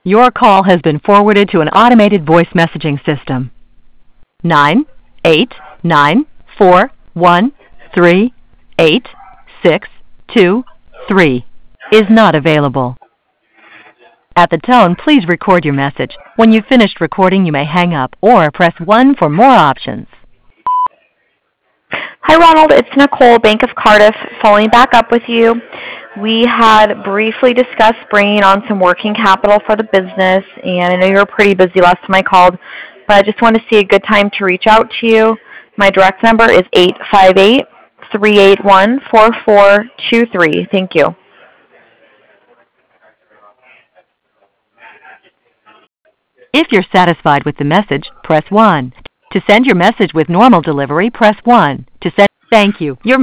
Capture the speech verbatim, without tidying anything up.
Your call has been forwarded to an automated voice messaging system. Nine eight nine four one three eight six two three is not available. At the tone, please record your message. When you've finished recording, you may hang up or press one for more options. Hi, Ronald. It's Nicole, Bank of Cardiff, following back up with you. We had briefly discussed bringing on some working capital for the business, and I know you were pretty busy last time I called, but I just want to see a good time to reach out to you. My direct number is eight five eight, three eight one, four four two three. Thank you. If you're satisfied with the message, press one. To send your message with normal delivery, press one. To send, thank you. Your